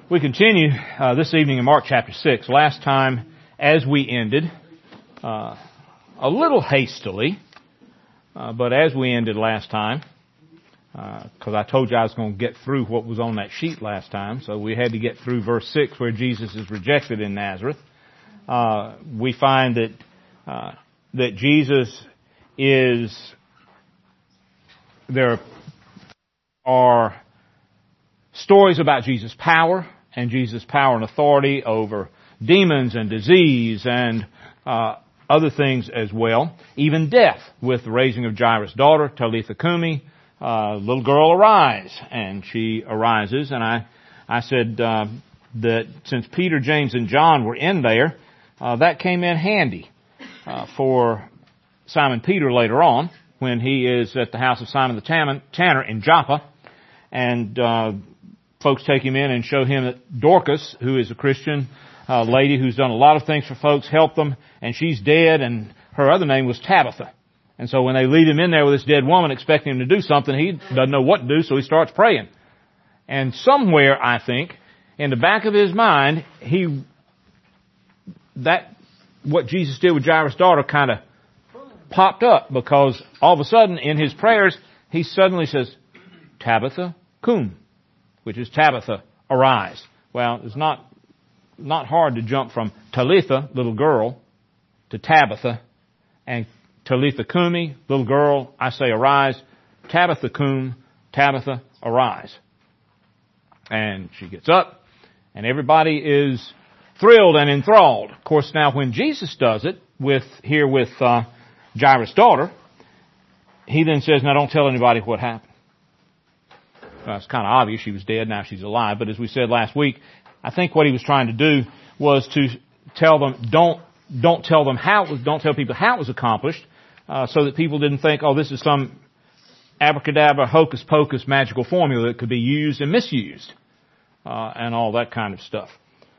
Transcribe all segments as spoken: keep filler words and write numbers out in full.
We continue uh, this evening in Mark chapter six. Last time, as we ended, uh, a little hastily, uh, but as we ended last time, because uh, I told you I was going to get through what was on that sheet last time, so we had to get through verse six where Jesus is rejected in Nazareth. Uh, we find that uh, that Jesus is, there are stories about Jesus' power and Jesus' power and authority over demons and disease and uh, other things as well. Even death, with the raising of Jairus' daughter, Talitha Kumi, uh, little girl, arise. And she arises. And I, I said uh, that since Peter, James, and John were in there, uh, that came in handy uh, for Simon Peter later on when he is at the house of Simon the Tanner in Joppa. And uh, folks take him in and show him that Dorcas, who is a Christian uh, lady who's done a lot of things for folks, helped them, and she's dead, and her other name was Tabitha. And so when they lead him in there with this dead woman expecting him to do something, he doesn't know what to do, so he starts praying. And somewhere, I think, in the back of his mind, he, that, what Jesus did with Jairus' daughter kind of popped up, because all of a sudden in his prayers, he suddenly says, Tabitha cum, which is Tabitha, arise. Well, it's not, not hard to jump from Talitha, little girl, to Tabitha, and Talitha Kumi, little girl, I say arise, Tabitha cum, Tabitha, arise. And she gets up, and everybody is thrilled and enthralled. Of course, now when Jesus does it, with, here with, uh, Jairus' daughter, he then says, now don't tell anybody what happened. Well, it's kind of obvious she was dead, now she's alive. But as we said last week, I think what he was trying to do was to tell them, don't, don't tell them how it was, don't tell people how it was accomplished, uh, so that people didn't think, oh, this is some abracadabra, hocus pocus magical formula that could be used and misused, uh, and all that kind of stuff.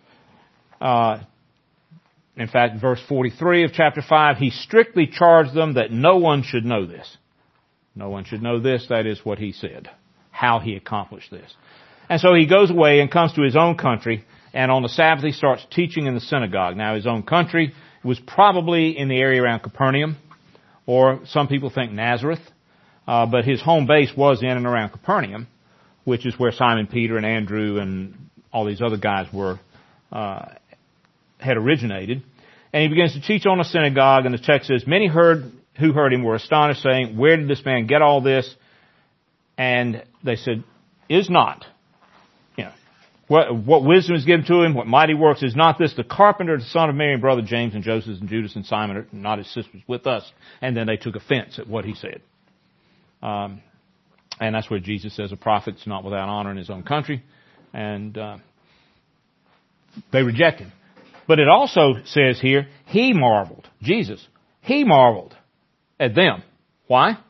Uh, in fact, verse forty-three of chapter five, he strictly charged them that no one should know this. No one should know this, that is what he said. How he accomplished this. And so he goes away and comes to his own country, and on the Sabbath he starts teaching in the synagogue. Now his own country was probably in the area around Capernaum, or some people think Nazareth, uh, but his home base was in and around Capernaum, which is where Simon Peter and Andrew and all these other guys were, uh, had originated. And he begins to teach on the synagogue, and the text says, many heard, who heard him were astonished, saying, where did this man get all this? And they said, is not, you know, what, what wisdom is given to him, what mighty works, is not this the carpenter, the son of Mary and brother James and Joseph and Judas and Simon, are not his sisters with us? And then they took offense at what he said. Um, and that's where Jesus says a prophet's not without honor in his own country. And uh, they reject him. But it also says here, he marveled, Jesus, he marveled at them. Why?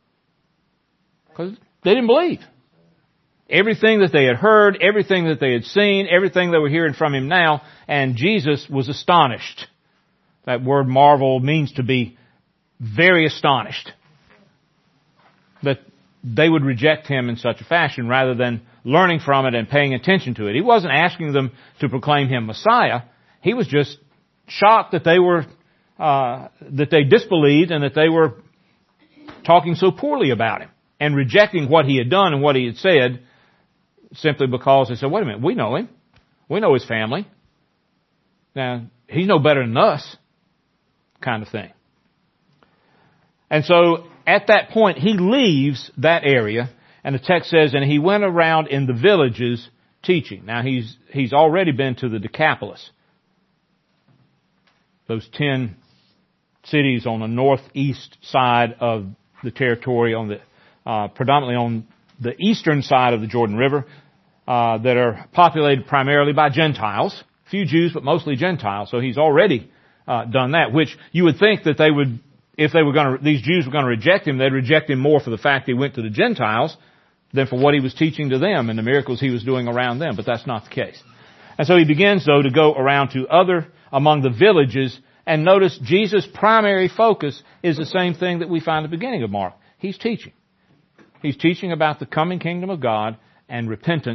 Because they didn't believe. Everything that they had heard, everything that they had seen, everything they were hearing from him now, and Jesus was astonished. That word marvel means to be very astonished. That they would reject him in such a fashion rather than learning from it and paying attention to it. He wasn't asking them to proclaim him Messiah. He was just shocked that they were, uh, that they disbelieved and that they were talking so poorly about him and rejecting what he had done and what he had said simply because they said, wait a minute, we know him. We know his family. Now, he's no better than us, kind of thing. And so at that point, he leaves that area, and the text says, and he went around in the villages teaching. Now, he's, he's already been to the Decapolis. Those ten cities on the northeast side of the territory, on the uh, predominantly on the eastern side of the Jordan River, uh, that are populated primarily by Gentiles. Few Jews, but mostly Gentiles. So he's already uh, done that, which you would think that they would, if they were going to, these Jews were going to reject him, they'd reject him more for the fact he went to the Gentiles than for what he was teaching to them and the miracles he was doing around them. But that's not the case. And so he begins, though, to go around to other, among the villages, and notice Jesus' primary focus is the same thing that we find at the beginning of Mark. He's teaching. He's teaching about the coming kingdom of God and repentance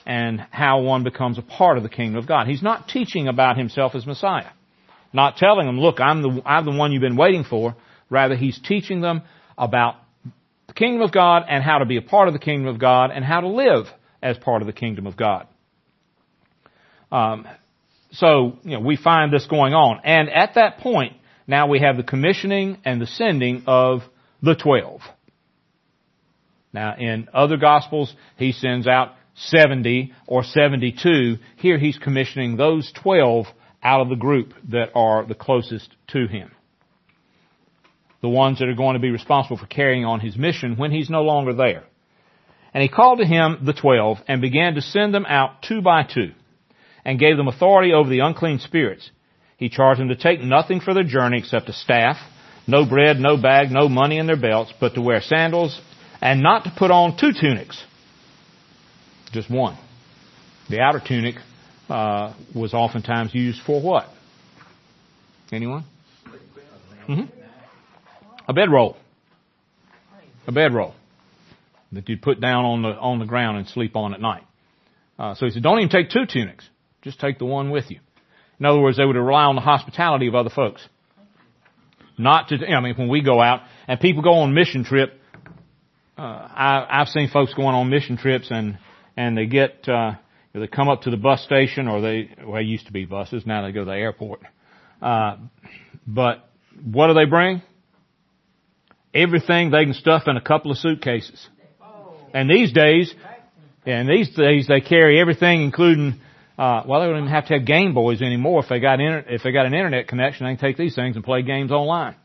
and how one becomes a part of the kingdom of God. He's not teaching about himself as Messiah. Not telling them, look, I'm the, I'm the one you've been waiting for. Rather, he's teaching them about the kingdom of God and how to be a part of the kingdom of God and how to live as part of the kingdom of God. Um, so, you know, we find this going on. And at that point, now we have the commissioning and the sending of the twelve. Now, in other Gospels, he sends out seventy or seventy-two. Here he's commissioning those twelve out of the group that are the closest to him. The ones that are going to be responsible for carrying on his mission when he's no longer there. And he called to him the twelve and began to send them out two by two and gave them authority over the unclean spirits. He charged them to take nothing for their journey except a staff, no bread, no bag, no money in their belts, but to wear sandals and not to put on two tunics. Just one. The outer tunic uh, was oftentimes used for what? Anyone? Mm-hmm. A bedroll. A bedroll that you'd put down on the on the ground and sleep on at night. Uh, so he said, don't even take two tunics. Just take the one with you. In other words, they would rely on the hospitality of other folks. Not to, I mean, when we go out and people go on mission trip, uh, I, I've seen folks going on mission trips and, and they get, uh, they come up to the bus station or they, well, they used to be buses. Now they go to the airport. Uh, but what do they bring? Everything they can stuff in a couple of suitcases. And these days, and these days they carry everything including, Uh, well, they don't even have to have Game Boys anymore. If they got inter- if they got an internet connection, they can take these things and play games online.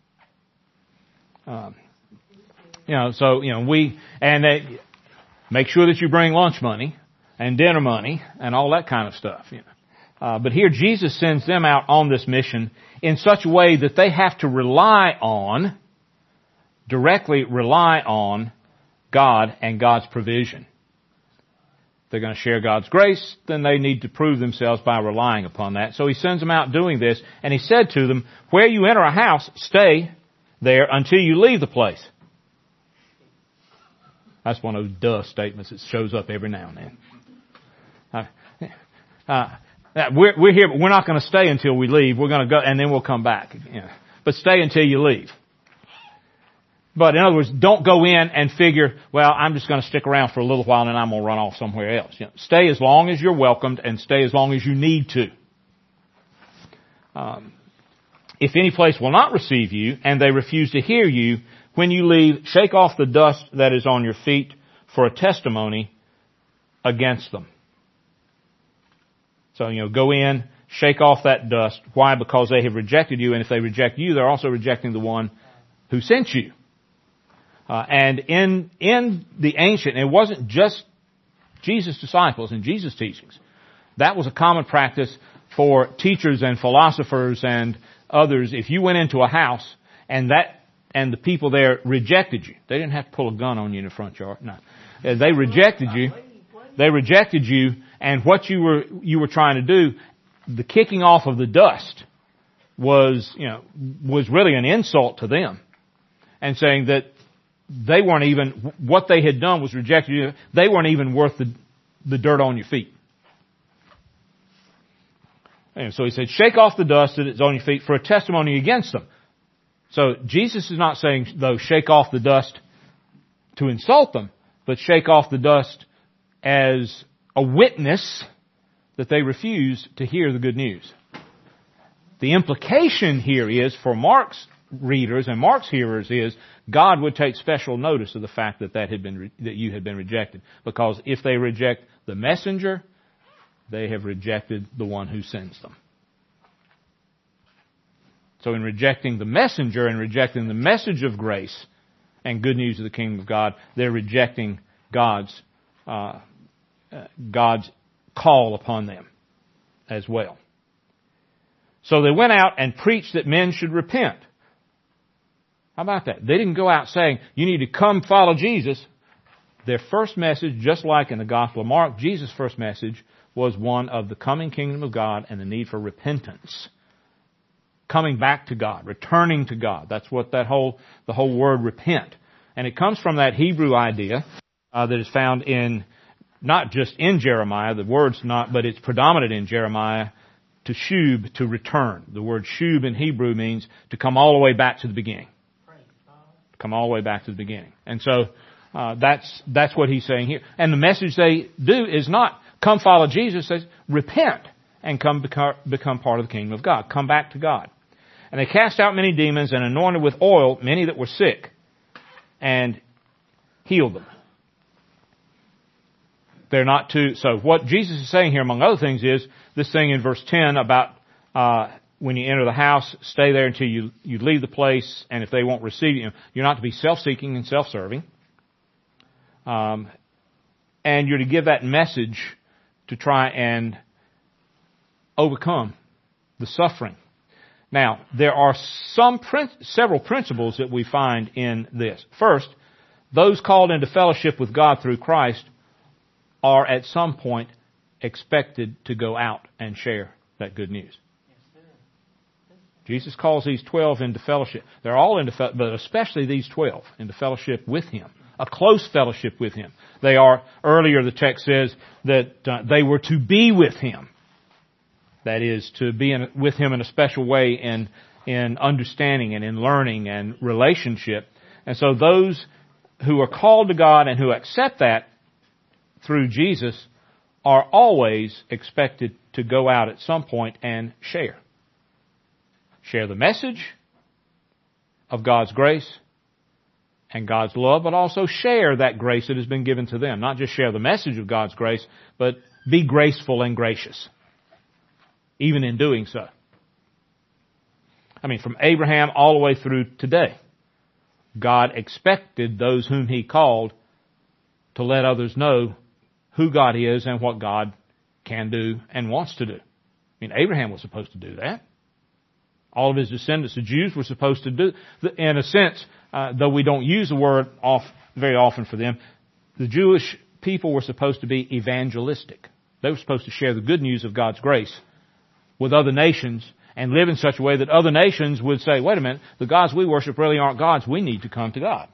Um, you know, so you know we and they make sure that you bring lunch money and dinner money and all that kind of stuff. You know, uh, but here Jesus sends them out on this mission in such a way that they have to rely on, directly rely on God and God's provision. They're going to share God's grace, then they need to prove themselves by relying upon that. So he sends them out doing this, and he said to them, where you enter a house, stay there until you leave the place. That's one of those duh statements that shows up every now and then. Uh, uh, we're, we're here, but we're not going to stay until we leave. We're going to go, and then we'll come back. You know. But stay until you leave. But in other words, don't go in and figure, well, I'm just going to stick around for a little while and then I'm going to run off somewhere else. You know, stay as long as you're welcomed and stay as long as you need to. Um, if any place will not receive you and they refuse to hear you, when you leave, shake off the dust that is on your feet for a testimony against them. So, you know, go in, shake off that dust. Why? Because they have rejected you, and if they reject you, they're also rejecting the one who sent you. Uh, and in, in the ancient, it wasn't just Jesus' disciples and Jesus' teachings. That was a common practice for teachers and philosophers and others. If you went into a house and that, and the people there rejected you, they didn't have to pull a gun on you in the front yard. No. They rejected you. They rejected you, and what you were, you were trying to do, the kicking off of the dust was, you know, was really an insult to them. And saying that they weren't even, what they had done was rejected you. They weren't even worth the, the dirt on your feet. And so he said, shake off the dust that is on your feet for a testimony against them. So Jesus is not saying, though, shake off the dust to insult them, but shake off the dust as a witness that they refuse to hear the good news. The implication here is, for Mark's readers and Mark's hearers, is God would take special notice of the fact that that had been re- that you had been rejected, because if they reject the messenger, they have rejected the one who sends them. So in rejecting the messenger and rejecting the message of grace and good news of the kingdom of God, they're rejecting God's uh, uh, God's call upon them as well. So they went out and preached that men should repent. How about that? They didn't go out saying, you need to come follow Jesus. Their first message, just like in the Gospel of Mark, Jesus' first message was one of the coming kingdom of God and the need for repentance. Coming back to God, returning to God. That's what that whole, the whole word repent. And it comes from that Hebrew idea uh, that is found in not just in Jeremiah, the word's not, but it's predominant in Jeremiah, to shub, to return. The word shub in Hebrew means to come all the way back to the beginning. Come all the way back to the beginning. And so, uh, that's, that's what he's saying here. And the message they do is not, come follow Jesus. It says, repent and come become, become part of the kingdom of God. Come back to God. And they cast out many demons and anointed with oil many that were sick and healed them. They're not to, so what Jesus is saying here, among other things, is this thing in verse ten about, uh, when you enter the house, stay there until you, you leave the place, and if they won't receive you, you're not to be self-seeking and self-serving. Um, and you're to give that message to try and overcome the suffering. Now, there are some, several principles that we find in this. First, those called into fellowship with God through Christ are at some point expected to go out and share that good news. Jesus calls these twelve into fellowship. They're all into fellowship, but especially these twelve into fellowship with Him. A close fellowship with Him. They are, earlier the text says that uh, they were to be with Him. That is, to be in, with Him in a special way in, in understanding and in learning and relationship. And so those who are called to God and who accept that through Jesus are always expected to go out at some point and share. Share the message of God's grace and God's love, but also share that grace that has been given to them. Not just share the message of God's grace, but be graceful and gracious, even in doing so. I mean, from Abraham all the way through today, God expected those whom He called to let others know who God is and what God can do and wants to do. I mean, Abraham was supposed to do that. All of his descendants, the Jews, were supposed to do, in a sense, uh, though we don't use the word off, very often for them, the Jewish people were supposed to be evangelistic. They were supposed to share the good news of God's grace with other nations and live in such a way that other nations would say, wait a minute, the gods we worship really aren't gods. We need to come to God.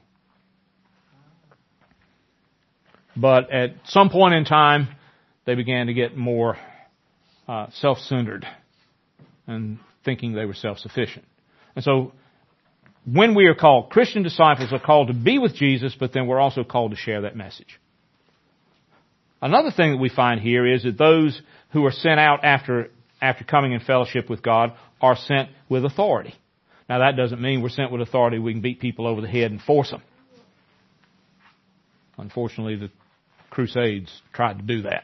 But at some point in time, they began to get more uh, self-centered and thinking they were self-sufficient. And so when we are called, Christian disciples are called to be with Jesus, but then we're also called to share that message. Another thing that we find here is that those who are sent out after after coming in fellowship with God are sent with authority. Now that doesn't mean we're sent with authority we can beat people over the head and force them. Unfortunately, the Crusades tried to do that.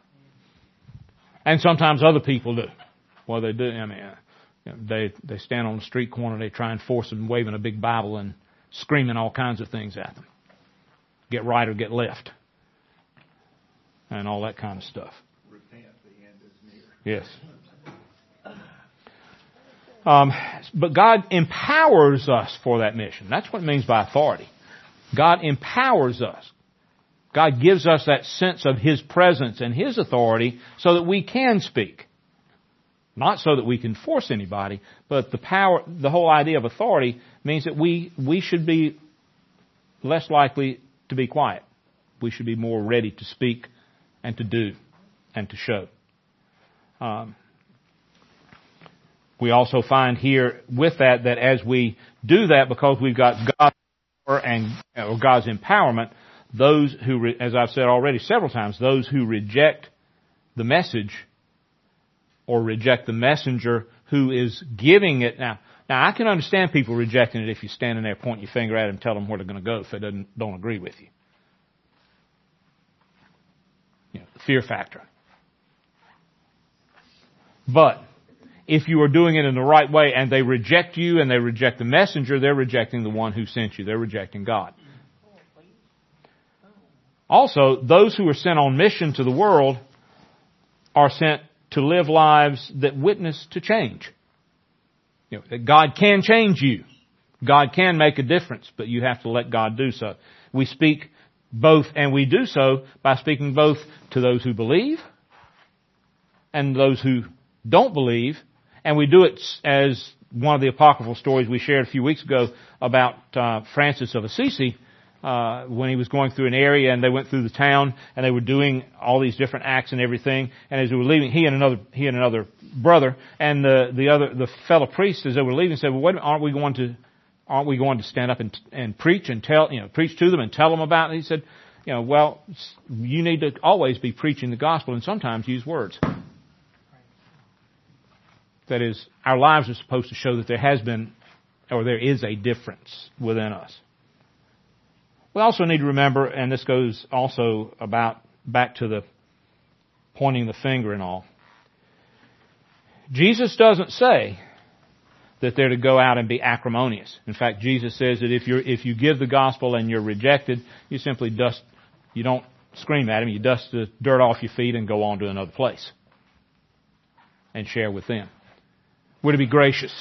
And sometimes other people do. Well, they do. I mean, they they stand on the street corner, they try and force them, waving a big Bible and screaming all kinds of things at them. Get right or get left. And all that kind of stuff. Repent, the end is near. Yes. Um, but God empowers us for that mission. That's what it means by authority. God empowers us. God gives us that sense of His presence and His authority so that we can speak. Not so that we can force anybody, but the power, the whole idea of authority means that we, we should be less likely to be quiet. We should be more ready to speak and to do and to show. Um, we also find here with that that as we do that, because we've got God's power and or God's empowerment, those who, re, as I've said already several times, those who reject the message or reject the messenger who is giving it. Now, now I can understand people rejecting it if you're standing there pointing your finger at them and tell them where they're going to go if they don't, don't agree with you. You know, the fear factor. But if you are doing it in the right way and they reject you and they reject the messenger, they're rejecting the one who sent you. They're rejecting God. Also, those who are sent on mission to the world are sent to live lives that witness to change. You know, that God can change you. God can make a difference, but you have to let God do so. We speak both, and we do so by speaking both to those who believe and those who don't believe. And we do it as one of the apocryphal stories we shared a few weeks ago about uh, Francis of Assisi. Uh, uh, when he was going through an area, and they went through the town, and they were doing all these different acts and everything. And as they were leaving, he and another he and another brother, and the the other the fellow priests, as they were leaving, said, "Well, wait a minute, aren't we going to aren't we going to stand up and and preach and tell you know preach to them and tell them about it?" And he said, "You know, well, you need to always be preaching the gospel, and sometimes use words." That is, our lives are supposed to show that there has been, or there is a difference within us. We also need to remember, and this goes also about back to the pointing the finger and all. Jesus doesn't say that they're to go out and be acrimonious. In fact, Jesus says that if you're if you give the gospel and you're rejected, you simply dust. You don't scream at him. You dust the dirt off your feet and go on to another place and share with them. We're to be gracious.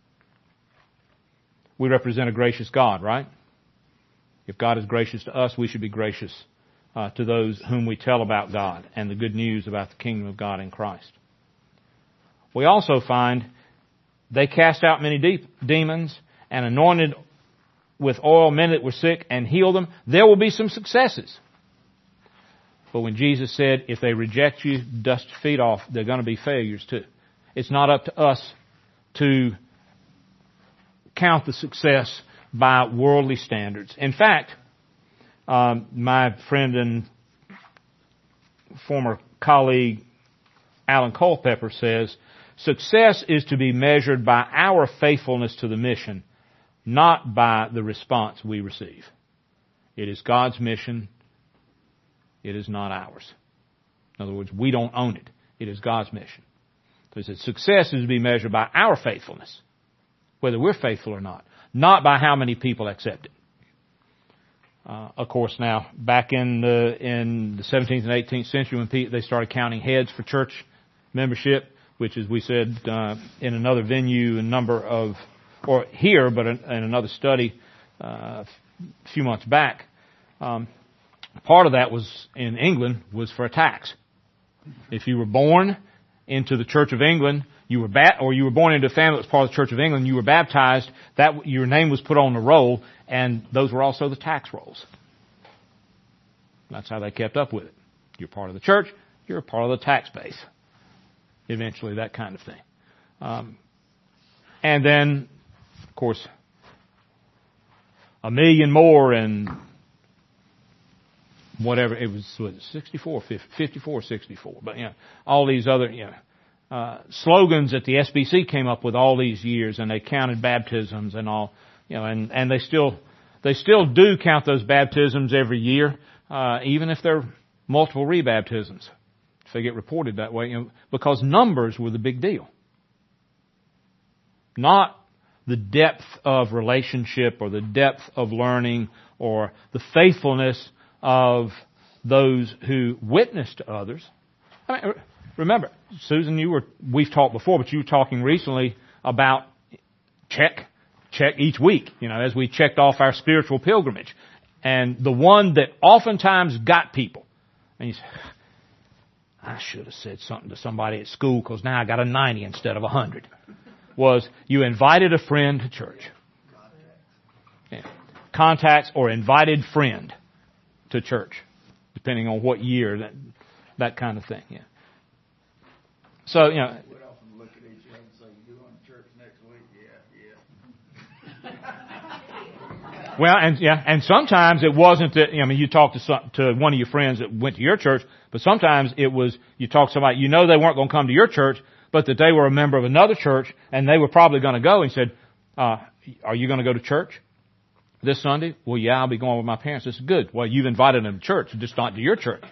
We represent a gracious God, right? If God is gracious to us, we should be gracious uh, to those whom we tell about God and the good news about the kingdom of God in Christ. We also find they cast out many de- demons and anointed with oil men that were sick and healed them. There will be some successes. But when Jesus said, if they reject you, dust your feet off, they're going to be failures too. It's not up to us to count the success by worldly standards. In fact, um, my friend and former colleague Alan Culpepper says, success is to be measured by our faithfulness to the mission, not by the response we receive. It is God's mission. It is not ours. In other words, we don't own it. It is God's mission. So he said, success is to be measured by our faithfulness, whether we're faithful or not, not by how many people accept it. Uh, of course, now, back in the, in the seventeenth and eighteenth century, when people, they started counting heads for church membership, which, as we said uh, in another venue, a number of, or here, but in, in another study uh, a few months back, um, part of that was in England was for a tax. If you were born into the Church of England, you were ba- or you were born into a family that was part of the Church of England, you were baptized, that your name was put on the roll, and those were also the tax rolls. That's how they kept up with it. You're part of the church, you're a part of the tax base. Eventually, that kind of thing. Um, and then, of course, a million more and whatever, it was, was it sixty-four, fifty-four, sixty-four. But, you know, all these other, you know, uh, slogans that the S B C came up with all these years, and they counted baptisms and all, you know, and, and they still, they still do count those baptisms every year, uh, even if they're multiple rebaptisms. If they get reported that way, you know, because numbers were the big deal. Not the depth of relationship or the depth of learning or the faithfulness of those who witness to others. I mean, remember, Susan, you were, we've talked before, but you were talking recently about check, check each week, you know, as we checked off our spiritual pilgrimage. And the one that oftentimes got people, and you say, I should have said something to somebody at school because now I got a ninety instead of a hundred, was you invited a friend to church. Yeah. Contacts or invited friend to church, depending on what year, that that kind of thing. Yeah. So, you know. We'd often look at each other and say, you going to church next week? Yeah, yeah. Well, and yeah, and sometimes it wasn't that, I mean, you talked to some, to one of your friends that went to your church, but sometimes it was, you talked to somebody, you know they weren't going to come to your church, but that they were a member of another church, and they were probably going to go, and said, uh, are you going to go to church this Sunday? Well, yeah, I'll be going with my parents. This is good. Well, you've invited them to church, just not to your church.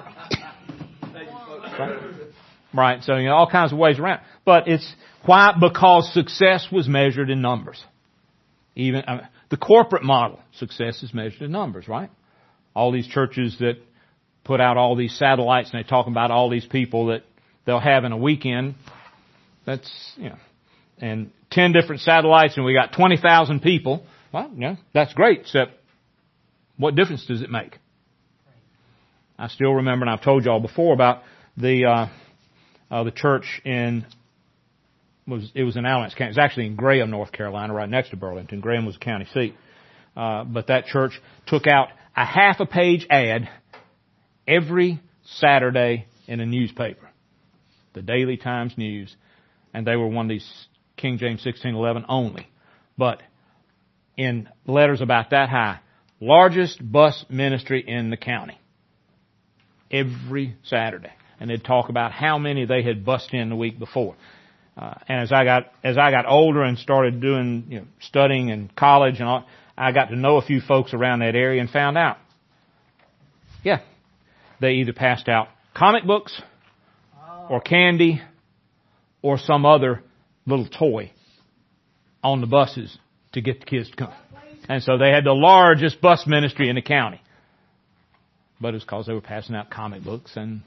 Right? Right. So, you know, all kinds of ways around. But it's why? Because success was measured in numbers. Even I mean, the corporate model, success is measured in numbers, right? All these churches that put out all these satellites and they talk about all these people that they'll have in a weekend. That's, you know, and ten different satellites and we got twenty thousand people. Well, yeah, that's great, except what difference does it make? I still remember, and I've told you all before about the uh, uh, the church in was it was in Alamance County. It was actually in Graham, North Carolina, right next to Burlington. Graham was the county seat. Uh, but that church took out a half a page ad every Saturday in a newspaper, the Daily Times News, and they were one of these King James sixteen eleven only. But in letters about that high, largest bus ministry in the county. Every Saturday. And they'd talk about how many they had bussed in the week before. Uh, and as I got, as I got older and started doing, you know, studying in college and all, I got to know a few folks around that area and found out, yeah, they either passed out comic books or candy or some other little toy on the buses to get the kids to come. And so they had the largest bus ministry in the county. But it was because they were passing out comic books and,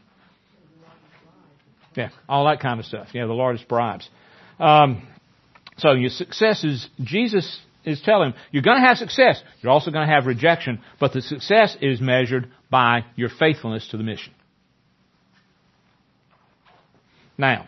yeah, all that kind of stuff. Yeah, the largest bribes. Um, so your success is, Jesus is telling them, you're going to have success. You're also going to have rejection. But the success is measured by your faithfulness to the mission. Now,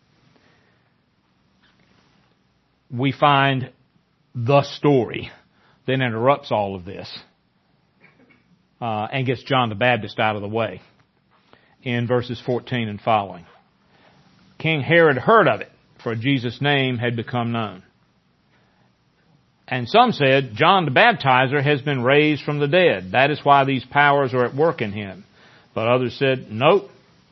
we find the story that interrupts all of this uh, and gets John the Baptist out of the way in verses fourteen and following. King Herod heard of it, for Jesus' name had become known. And some said, John the Baptizer has been raised from the dead. That is why these powers are at work in him. But others said, nope,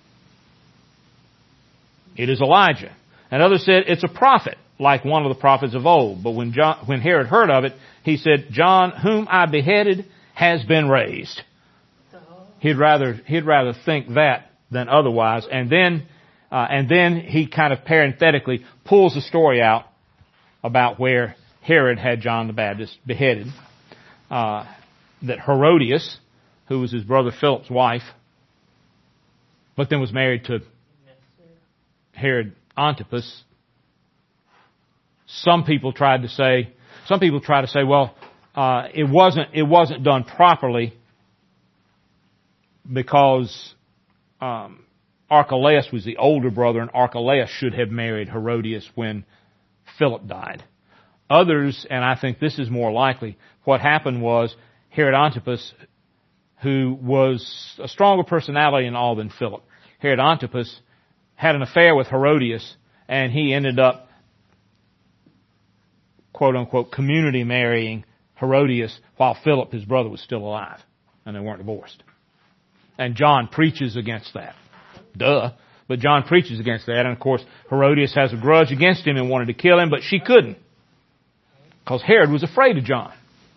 it is Elijah. And others said, it's a prophet, like one of the prophets of old. But when John, when Herod heard of it, he said, John, whom I beheaded, has been raised. He'd rather, he'd rather think that than otherwise. And then, uh, and then he kind of parenthetically pulls the story out about where Herod had John the Baptist beheaded. Uh, that Herodias, who was his brother Philip's wife, but then was married to Herod Antipas. Some people tried to say, some people try to say, well, uh, it wasn't, it wasn't done properly because, um, Archelaus was the older brother and Archelaus should have married Herodias when Philip died. Others, and I think this is more likely, what happened was Herod Antipas, who was a stronger personality and all than Philip, Herod Antipas had an affair with Herodias and he ended up quote unquote community marrying Herodias while Philip, his brother, was still alive and they weren't divorced. And John preaches against that. Duh. But John preaches against that. And of course, Herodias has a grudge against him and wanted to kill him, but she couldn't. Because Herod was afraid of John.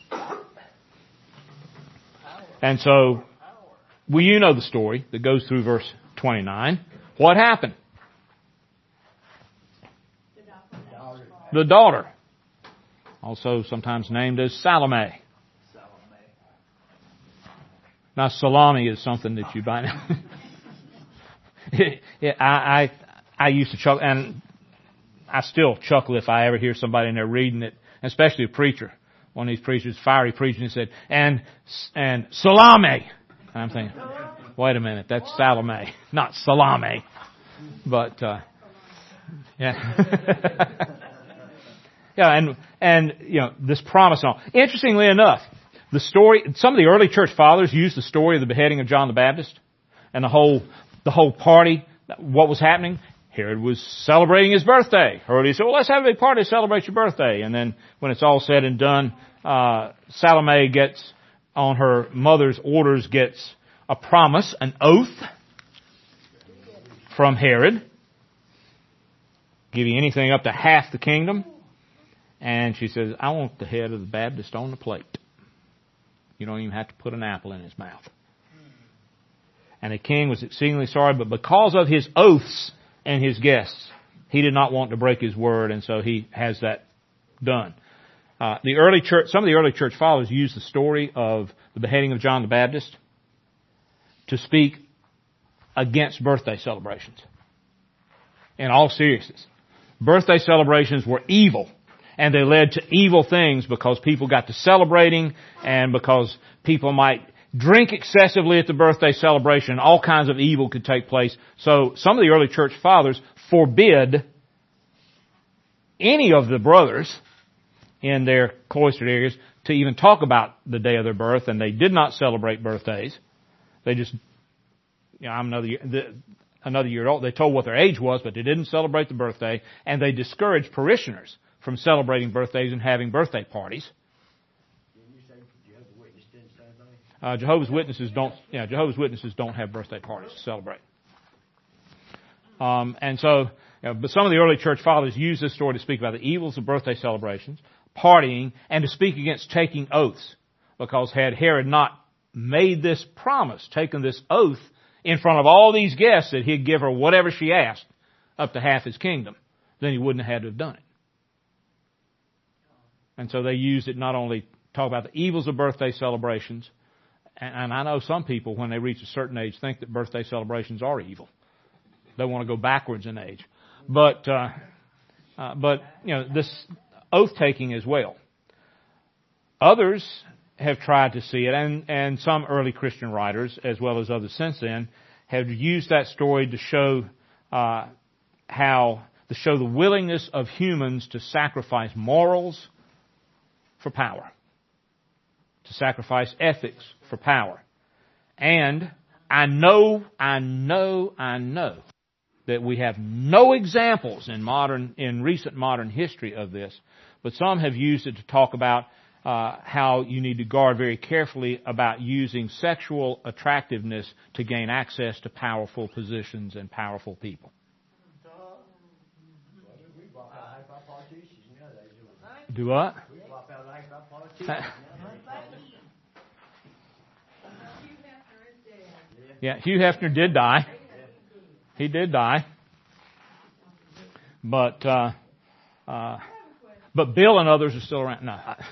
And so, well, you know the story that goes through verse twenty-nine. What happened? The daughter. Also sometimes named as Salome. Now, salami is something that you buy now. yeah, I, I, I used to chuckle, and I still chuckle if I ever hear somebody in there reading it, especially a preacher. One of these preachers, fiery preaching, said, and, and salami. And I'm thinking, wait a minute, that's Salome, not salami. But, uh, yeah. yeah, and, and, you know, this promise and all. Interestingly enough, the story, some of the early church fathers used the story of the beheading of John the Baptist and the whole, the whole party, what was happening. Herod was celebrating his birthday. Herod said, well, let's have a big party to celebrate your birthday. And then when it's all said and done, uh, Salome gets, on her mother's orders, gets a promise, an oath from Herod, giving anything up to half the kingdom. And she says, I want the head of the Baptist on the plate. You don't even have to put an apple in his mouth. And the king was exceedingly sorry, but because of his oaths and his guests, he did not want to break his word, and so he has that done. Uh, the early church, some of the early church fathers used the story of the beheading of John the Baptist to speak against birthday celebrations. In all seriousness, birthday celebrations were evil. And they led to evil things because people got to celebrating and because people might drink excessively at the birthday celebration. All kinds of evil could take place. So some of the early church fathers forbid any of the brothers in their cloistered areas to even talk about the day of their birth, and they did not celebrate birthdays. They just, you know, I'm another year, the, another year old. They told what their age was, but they didn't celebrate the birthday, and they discouraged parishioners from celebrating birthdays and having birthday parties. Didn't you say Jehovah's Witnesses didn't say anything? Uh, Jehovah's Witnesses don't, yeah, Jehovah's Witnesses don't have birthday parties to celebrate. Um, and so, you know, but some of the early church fathers used this story to speak about the evils of birthday celebrations, partying, and to speak against taking oaths. Because had Herod not made this promise, taken this oath in front of all these guests that he'd give her whatever she asked, up to half his kingdom, then he wouldn't have had to have done it. And so they used it not only to talk about the evils of birthday celebrations, and, and I know some people, when they reach a certain age, think that birthday celebrations are evil. They want to go backwards in age. But, uh, uh, but, you know, this oath-taking as well. Others have tried to see it, and, and some early Christian writers, as well as others since then, have used that story to show uh, how, to show the willingness of humans to sacrifice morals for power, to sacrifice ethics for power. And I know, I know, I know that we have no examples in modern, in recent modern history of this, but some have used it to talk about uh, how you need to guard very carefully about using sexual attractiveness to gain access to powerful positions and powerful people. Do what? Yeah, Hugh Hefner did die. He did die. But uh, uh, but Bill and others are still around. No. I,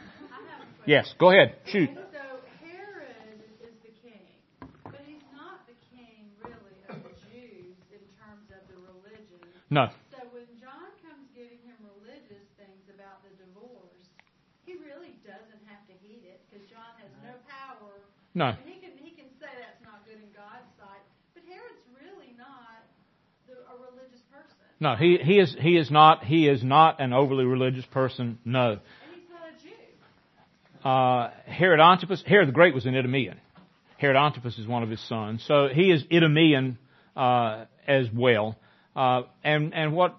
yes, go ahead. Shoot. So Herod is the king, but he's not the king really of the Jews in terms of the religion. No. So when John comes giving him religious things about the divorce, he really doesn't have to heed it because John has no power. No. And he can he can say that's not good in God's sight, but Herod's really not the, a religious person. No, he he is he is not he is not an overly religious person. No. And he's not a Jew. Uh, Herod Antipas, Herod the Great was an Idumean. Herod Antipas is one of his sons, so he is Idumean uh, as well. Uh, and and what,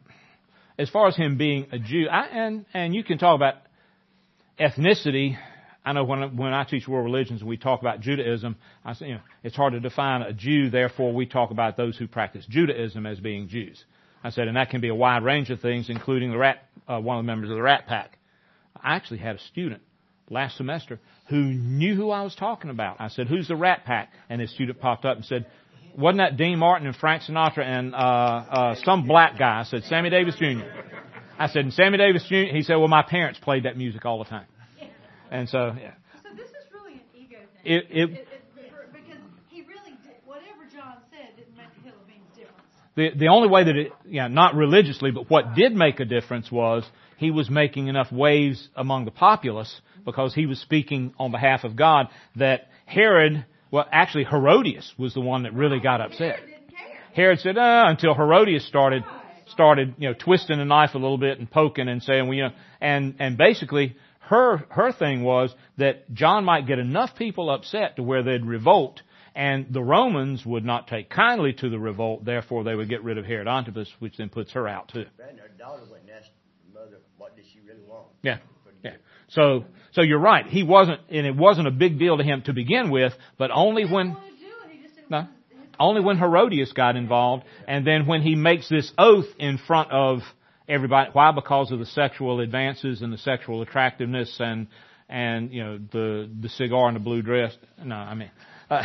as far as him being a Jew, I, and and you can talk about ethnicity. I know when when I teach world religions and we talk about Judaism, I say, you know, it's hard to define a Jew. Therefore, we talk about those who practice Judaism as being Jews. I said, and that can be a wide range of things, including the rat, uh, one of the members of the Rat Pack. I actually had a student last semester who knew who I was talking about. I said, "Who's the Rat Pack?" And his student popped up and said, "Wasn't that Dean Martin and Frank Sinatra and uh, uh, some black guy?" I said, "Sammy Davis Junior" I said, "And Sammy Davis Junior" He said, "Well, my parents played that music all the time." And so, yeah. So this is really an ego thing. It, it, It, it, because he really did, whatever John said didn't make a hill of beans difference. the the only way that it, yeah, not religiously, but what did make a difference was he was making enough waves among the populace because he was speaking on behalf of God that Herod, well, actually Herodias was the one that really got upset. Herod didn't care. Herod said, uh, until Herodias started, started, you know, twisting the knife a little bit and poking and saying, well, you know, and, and basically her, her thing was that John might get enough people upset to where they'd revolt, and the Romans would not take kindly to the revolt, therefore they would get rid of Herod Antipas, which then puts her out too. Then her daughter went and asked the mother, what did she really want? Yeah. Yeah. So, so you're right. He wasn't, and it wasn't a big deal to him to begin with, but only when, no, only when Herodias got involved, and then when he makes this oath in front of everybody. Why? Because of the sexual advances and the sexual attractiveness and, and, you know, the, the cigar and the blue dress. No, I mean, uh,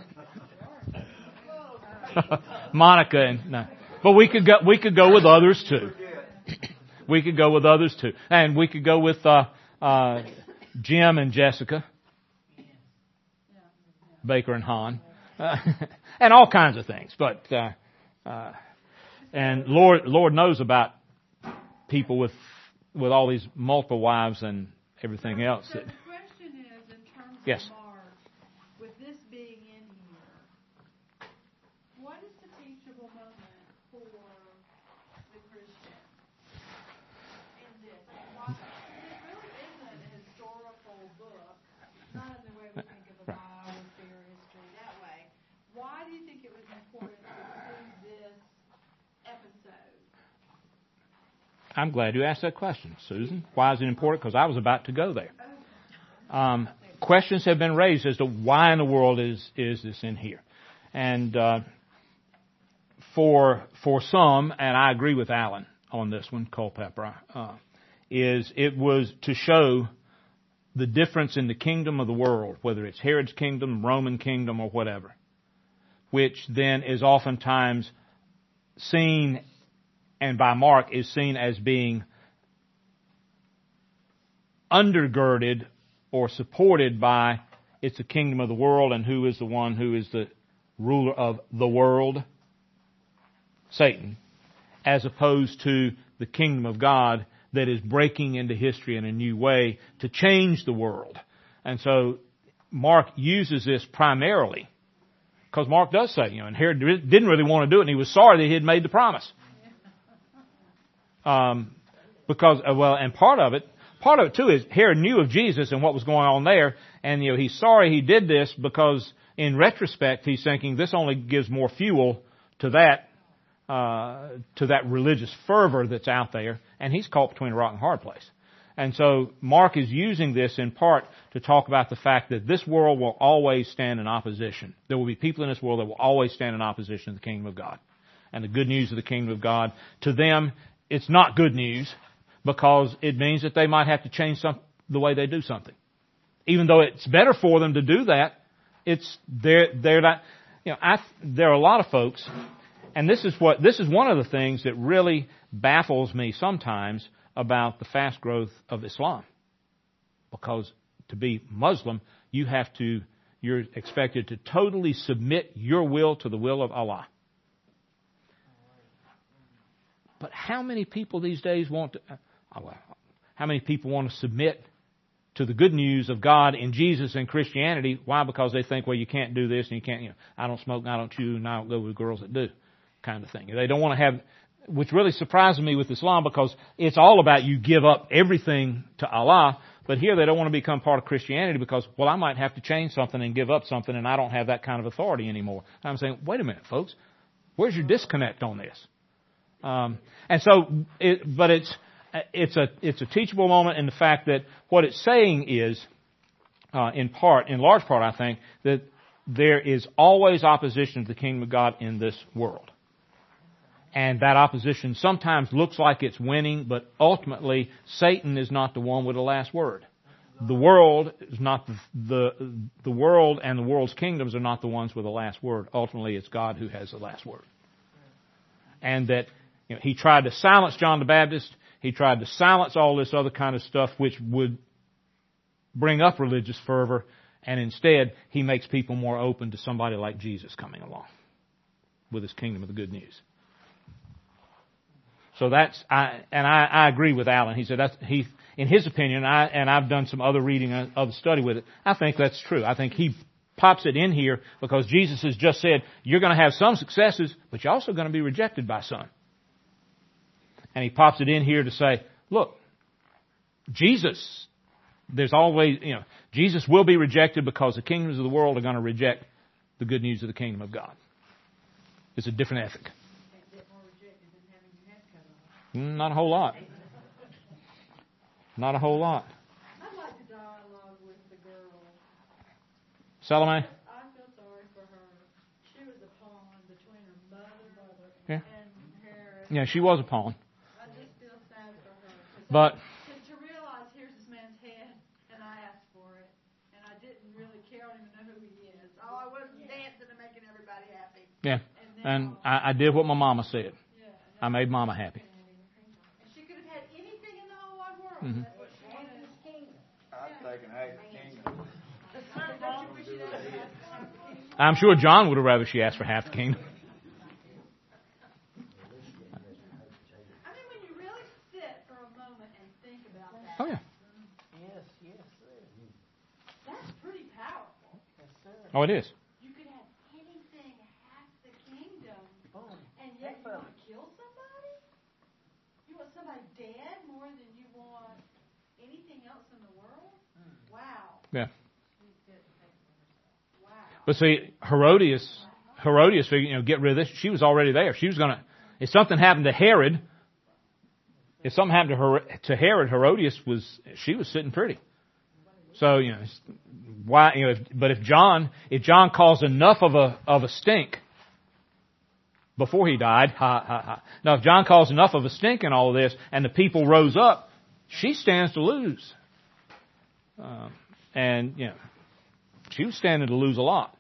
Monica and, no. But we could go, we could go with others too. We could go with others too. And we could go with, uh, uh, Jim and Jessica. Baker and Han. Uh, and all kinds of things. But, uh, uh, and Lord, Lord knows about people with, with all these multiple wives and everything else. So That, the question is, in terms yes. of Mark, with this being in here, what is the teachable moment for the Christian in this? I mean, why, it really isn't a historical I'm glad you asked that question, Susan. Why is it important? Because I was about to go there. Um, questions have been raised as to why in the world is is this in here, and uh, for for some, and I agree with Alan on this one, Culpepper, uh, is it was to show the difference in the kingdom of the world, whether it's Herod's kingdom, Roman kingdom, or whatever, which then is oftentimes seen, and by Mark is seen as being undergirded or supported by it's the kingdom of the world, and who is the one who is the ruler of the world? Satan, as opposed to the kingdom of God that is breaking into history in a new way to change the world. And so Mark uses this primarily because Mark does say, you know, and Herod didn't really want to do it, and he was sorry that he had made the promise. Um, because, well, and part of it, part of it too is Herod knew of Jesus and what was going on there, and, you know, he's sorry he did this because in retrospect he's thinking this only gives more fuel to that Uh, to that religious fervor that's out there, and he's caught between a rock and a hard place. And so Mark is using this in part to talk about the fact that this world will always stand in opposition. There will be people in this world that will always stand in opposition to the kingdom of God. And the good news of the kingdom of God, to them, it's not good news because it means that they might have to change some, the way they do something. Even though it's better for them to do that, it's, they're, they're not, you know, I, there are a lot of folks. And this is what, this is one of the things that really baffles me sometimes about the fast growth of Islam. Because to be Muslim, you have to, you're expected to totally submit your will to the will of Allah. But how many people these days want to, how many people want to submit to the good news of God in Jesus and Christianity? Why? Because they think, well, you can't do this and you can't, you know, I don't smoke and I don't chew and I don't go with girls that do. Kind of thing. They don't want to have, which really surprises me with Islam because it's all about you give up everything to Allah, but here they don't want to become part of Christianity because, well, I might have to change something and give up something and I don't have that kind of authority anymore. And I'm saying, wait a minute, folks, where's your disconnect on this? Um, and so, it, but it's, it's a, it's a teachable moment in the fact that what it's saying is, uh, in part, in large part, I think, that there is always opposition to the kingdom of God in this world. And that opposition sometimes looks like it's winning, but ultimately Satan is not the one with the last word. The world is not the, the, the world and the world's kingdoms are not the ones with the last word. Ultimately, it's God who has the last word. And that, you know, he tried to silence John the Baptist. He tried to silence all this other kind of stuff which would bring up religious fervor. And instead, he makes people more open to somebody like Jesus coming along with his kingdom of the good news. So that's, I, and I, I agree with Alan. He said that's, he, in his opinion, I, and I've done some other reading of the study with it. I think that's true. I think he pops it in here because Jesus has just said, you're going to have some successes, but you're also going to be rejected by some. And he pops it in here to say, look, Jesus, there's always, you know, Jesus will be rejected because the kingdoms of the world are going to reject the good news of the kingdom of God. It's a different ethic. Not a whole lot. Not a whole lot. I'd like to dialogue with the girl. Salome? I feel sorry for her. She was a pawn between her mother Yeah. and Herod. Yeah, she was a pawn. I just feel sad for her. But to, to realize here's this man's head, and I asked for it, and I didn't really care. I don't even know who he is. All I was was dancing and making everybody happy. yeah, And, and I, I did what my mama said. yeah, I made mama happy. and she could have had anything in the whole wide world. Mm-hmm. That's what she wanted. I'd take an half a kingdom. Don't you wish you'd asked? I'm sure John would have rather she asked for half the kingdom. I mean, when you really sit for a moment and think about that. Oh, yeah. Yes, yes, sir. That's pretty powerful. Yes, sir. Oh, it is. You could have anything, half the kingdom, Boom. and yet you want to kill somebody? You want somebody dead more than you want anything else in the world? Wow. Yeah. Wow. But see, Herodias, Herodias figured, you know, get rid of this. She was already there. She was going to, if something happened to Herod, if something happened to her, to Herod, Herodias was, she was sitting pretty. So, you know, why, you know, if, but if John, if John caused enough of a, of a stink before he died, ha, ha, ha. Now, if John caused enough of a stink in all of this and the people rose up, she stands to lose. Um, and, you know, she was standing to lose a lot.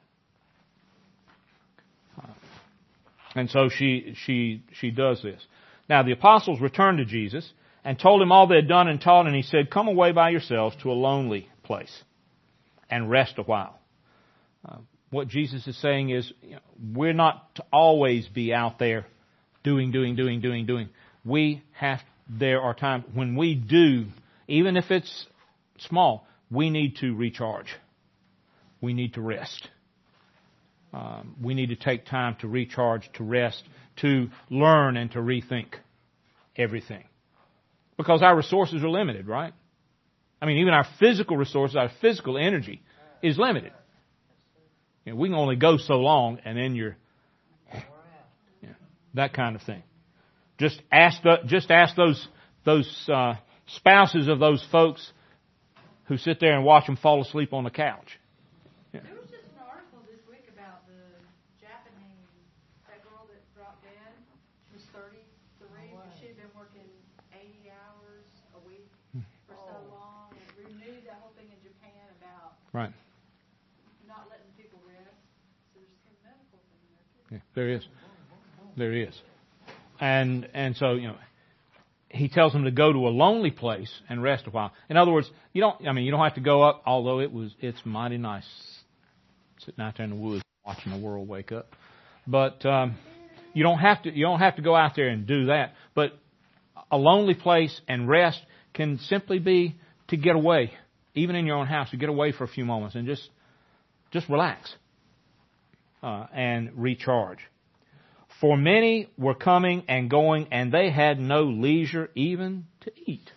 Uh, and so she, she, she does this. Now, the apostles returned to Jesus and told him all they had done and taught, and he said, come away by yourselves to a lonely place and rest a while. Uh, what Jesus is saying is, you know, we're not to always be out there doing, doing, doing, doing, doing. We have, there are times when we do, even if it's small, we need to recharge. We need to rest. Um, we need to take time to recharge, to rest, to learn and to rethink everything. Because our resources are limited, right? I mean, even our physical resources, our physical energy is limited. You know, we can only go so long, and then you're, you know, that kind of thing. Just ask the, just ask those those uh, spouses of those folks who sit there and watch them fall asleep on the couch. Yeah. There was just an article this week about the Japanese, that girl that dropped dead. She was thirty-three, but she had been working eighty hours a week for so long. And it renewed that whole thing in Japan about Right. not letting people rest. So there's some medical thing there too. Yeah, there is. There is. And and so, you know, he tells them to go to a lonely place and rest a while. In other words, you don't, I mean, you don't have to go up, although it was, it's mighty nice sitting out there in the woods watching the world wake up. But, um, you don't have to, you don't have to go out there and do that. But a lonely place and rest can simply be to get away, even in your own house, to get away for a few moments and just, just relax, uh, and recharge. For many were coming and going, and they had no leisure even to eat.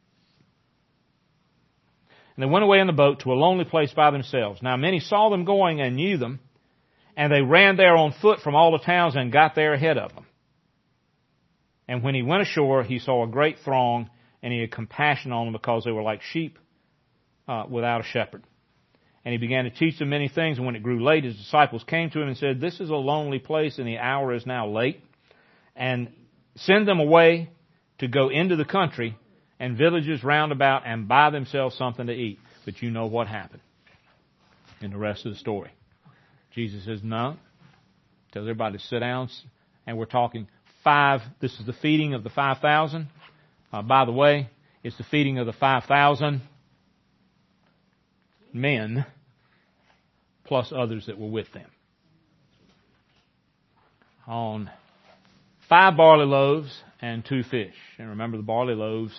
And they went away in the boat to a lonely place by themselves. Now many saw them going and knew them, and they ran there on foot from all the towns and got there ahead of them. And when he went ashore, he saw a great throng, and he had compassion on them because they were like sheep uh, without a shepherd. And he began to teach them many things, and when it grew late, his disciples came to him and said, this is a lonely place, and the hour is now late. And send them away to go into the country and villages round about and buy themselves something to eat. But you know what happened in the rest of the story. Jesus says, no. Tells everybody to sit down. And we're talking five. This is the feeding of the five thousand. Uh, by the way, it's the feeding of the five thousand men plus others that were with them. On five barley loaves and two fish. And remember the barley loaves,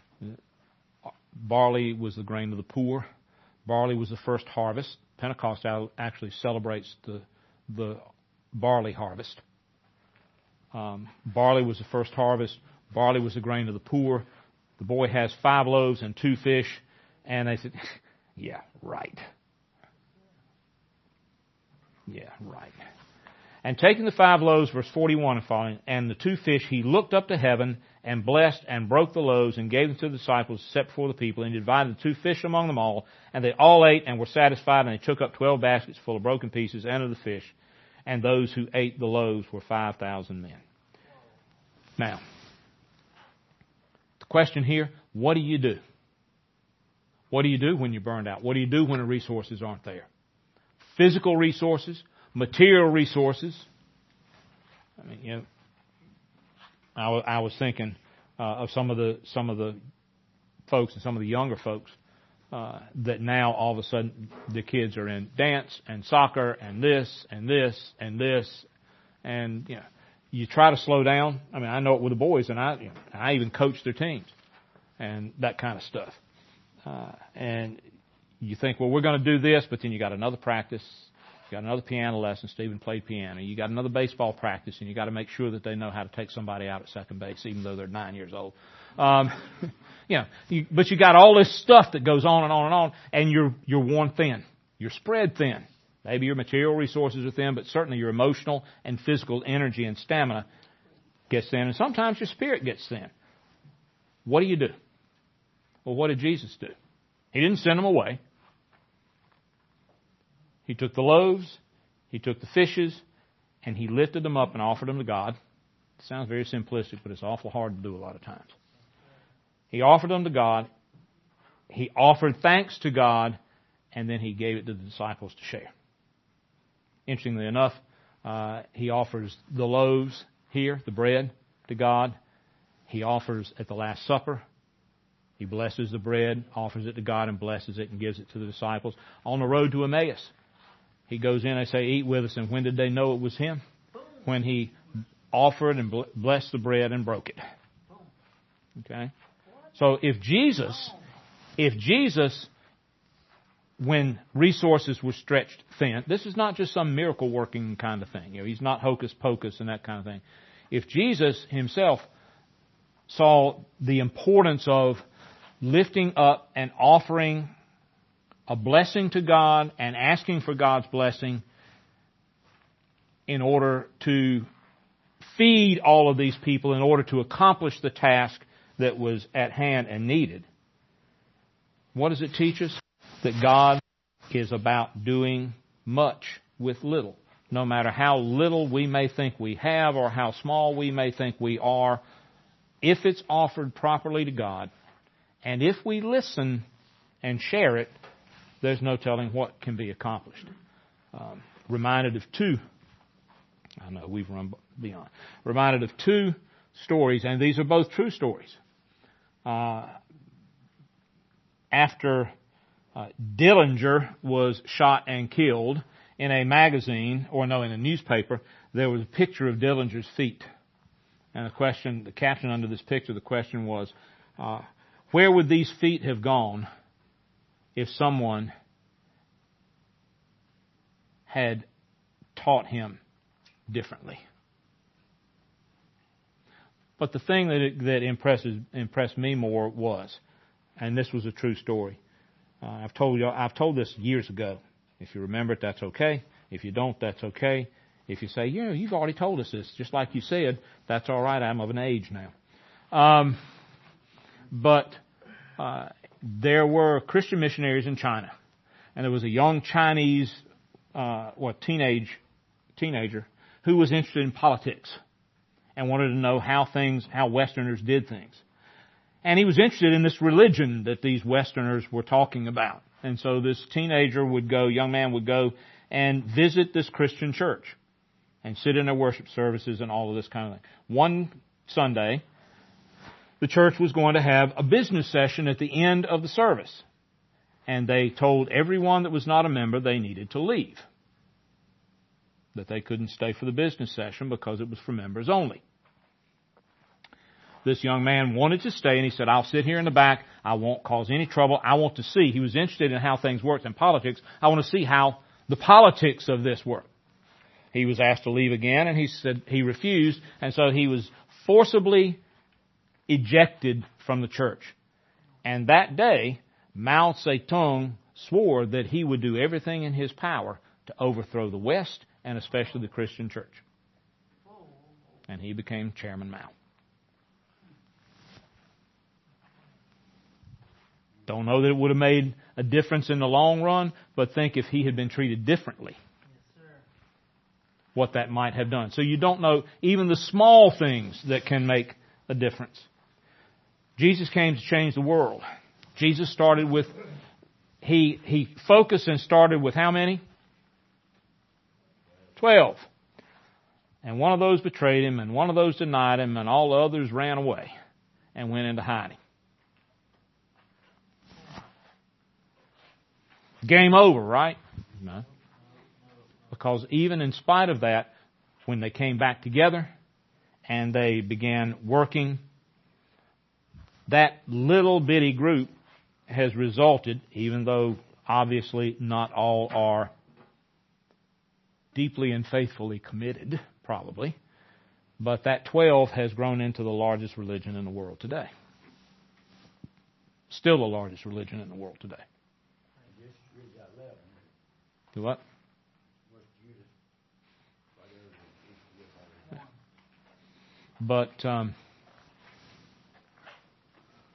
barley was the grain of the poor. Barley was the first harvest. Pentecost actually celebrates the, the barley harvest. Um, barley was the first harvest. Barley was the grain of the poor. The boy has five loaves and two fish. And they said, yeah, right. Yeah, right. And taking the five loaves, verse forty-one and following, and the two fish, he looked up to heaven and blessed and broke the loaves and gave them to the disciples set before the people, and he divided the two fish among them all. And they all ate and were satisfied, and they took up twelve baskets full of broken pieces and of the fish. And those who ate the loaves were five thousand men. Now, the question here, what do you do? What do you do when you're burned out? What do you do when the resources aren't there? Physical resources, material resources. I mean, you know, I, w- I was thinking uh, of some of the some of the folks and some of the younger folks uh, that now all of a sudden the kids are in dance and soccer and this and this and this, and you know, you try to slow down. I mean, I know it with the boys, and I you know, I even coach their teams and that kind of stuff. Uh, and you think, well, we're going to do this, but then you got another practice, you got another piano lesson. Stephen played piano. You got another baseball practice, and you got to make sure that they know how to take somebody out at second base, even though they're nine years old. Um, you know, you, but you got all this stuff that goes on and on and on, and you're you're worn thin, you're spread thin. Maybe your material resources are thin, but certainly your emotional and physical energy and stamina gets thin, and sometimes your spirit gets thin. what do you do? Well, what did Jesus do? He didn't send them away. He took the loaves, He took the fishes, and He lifted them up and offered them to God. It sounds very simplistic, but it's awful hard to do a lot of times. He offered them to God. He offered thanks to God, and then He gave it to the disciples to share. Interestingly enough, uh, He offers the loaves here, the bread, to God. He offers at the Last Supper. He blesses the bread, offers it to God, and blesses it and gives it to the disciples. On the road to Emmaus, He goes in, they say, eat with us. And when did they know it was Him? When He offered and blessed the bread and broke it. Okay? So if Jesus, if Jesus, when resources were stretched thin, this is not just some miracle working kind of thing. You know, He's not hocus pocus and that kind of thing. If Jesus Himself saw the importance of lifting up and offering a blessing to God and asking for God's blessing in order to feed all of these people, in order to accomplish the task that was at hand and needed. What does it teach us? That God is about doing much with little. No matter how little we may think we have or how small we may think we are, if it's offered properly to God, and if we listen and share it, there's no telling what can be accomplished. Um, reminded of two, I know we've run beyond, reminded of two stories, and these are both true stories. Uh, after uh, Dillinger was shot and killed, in a magazine, or no, in a newspaper, there was a picture of Dillinger's feet. And the question, the caption under this picture, the question was, uh, where would these feet have gone if someone had taught him differently? But the thing that it, that impresses impressed me more was, and this was a true story. Uh, I've told you, I've told this years ago. If you remember it, that's okay. If you don't, that's okay. If you say, you know, you've already told us this, just like you said, that's all right. I'm of an age now. Um, but uh, there were Christian missionaries in China, and there was a young Chinese, uh, what teenage teenager who was interested in politics and wanted to know how things, how Westerners did things. And he was interested in this religion that these Westerners were talking about. And so this teenager would go, young man would go and visit this Christian church and sit in their worship services and all of this kind of thing. One Sunday, the church was going to have a business session at the end of the service. And they told everyone that was not a member they needed to leave. That they couldn't stay for the business session because it was for members only. This young man wanted to stay, and he said, I'll sit here in the back. I won't cause any trouble. I want to see. He was interested in how things worked in politics. I want to see how the politics of this work. He was asked to leave again, and he said he refused, and so he was forcibly ejected from the church. And that day, Mao Zedong swore that he would do everything in his power to overthrow the West, and especially the Christian church. And he became Chairman Mao. Don't know that it would have made a difference in the long run, but think if he had been treated differently, yes, sir, what that might have done. So you don't know even the small things that can make a difference. Jesus came to change the world. Jesus started with, he, he focused and started with how many? Twelve. And one of those betrayed him, and one of those denied him, and all the others ran away and went into hiding. Game over, right? No. Because even in spite of that, when they came back together and they began working, that little bitty group has resulted, even though obviously not all are deeply and faithfully committed, probably, but that twelve has grown into the largest religion in the world today. Still the largest religion in the world today. Do what? But um,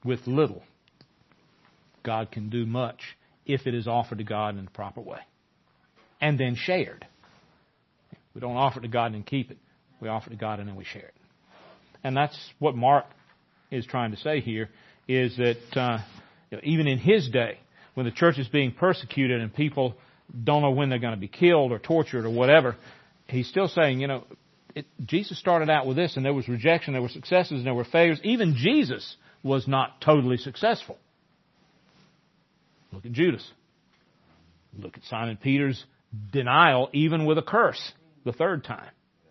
with little, God can do much if it is offered to God in the proper way. And then shared. We don't offer it to God and then keep it. We offer it to God and then we share it. And that's what Mark is trying to say here, is that uh, you know, even in his day, when the church is being persecuted and people don't know when they're going to be killed or tortured or whatever, he's still saying, you know, it, Jesus started out with this, and there was rejection, there were successes, and there were failures. Even Jesus was not totally successful. Look at Judas. Look at Simon Peter's denial, even with a curse, the third time.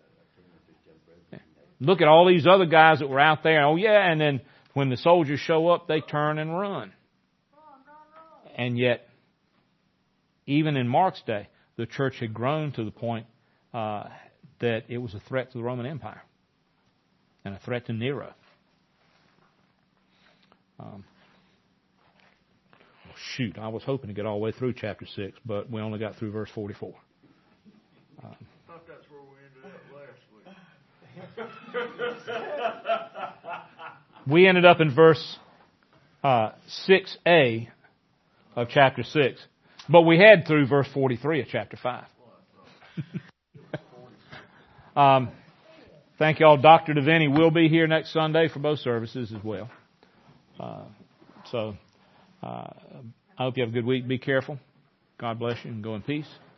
Look at all these other guys that were out there. Oh, yeah, and then when the soldiers show up, they turn and run. And yet, even in Mark's day, the church had grown to the point uh, that it was a threat to the Roman Empire and a threat to Nero. Um, well, shoot, I was hoping to get all the way through chapter six, but we only got through verse forty-four. Um, I thought that's where we ended up last week. we ended up in verse uh, six A of chapter six. But we had through verse forty-three of chapter five. um, thank you all. Doctor Devaney will be here next Sunday for both services as well. Uh, so uh, I hope you have a good week. Be careful. God bless you and go in peace.